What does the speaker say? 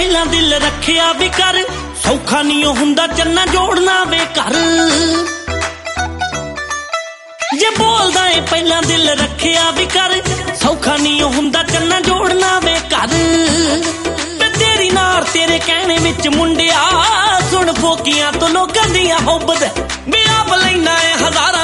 ਪਹਿਲਾਂ ਦਿਲ ਰੱਖਿਆ ਵੀ ਕਰ ਸੌਖਾ ਨਹੀਂ ਹੁੰਦਾ ਚੰਨਾ ਜੋੜਨਾ ਵੇ ਘਰ ਜੇ ਬੋਲਦਾ ਏ ਪਹਿਲਾਂ ਦਿਲ ਰੱਖਿਆ ਵੀ ਕਰ ਸੌਖਾ ਨਹੀਂ ਹੁੰਦਾ ਚੰਨਾ ਜੋੜਨਾ ਵੇ ਘਰ ਤੇ ਤੇਰੀ ਨਾਰ ਤੇਰੇ ਕਹਿਣੇ ਵਿੱਚ ਮੁੰਡਿਆ ਸੁਣ ਫੋਕੀਆਂ ਤੋਂ ਲੋਕਾਂ ਦੀਆਂ ਹੁੱਬ ਦੇ ਵੀ ਆਪ ਲੈਣਾ ਏ ਹਜ਼ਾਰਾਂ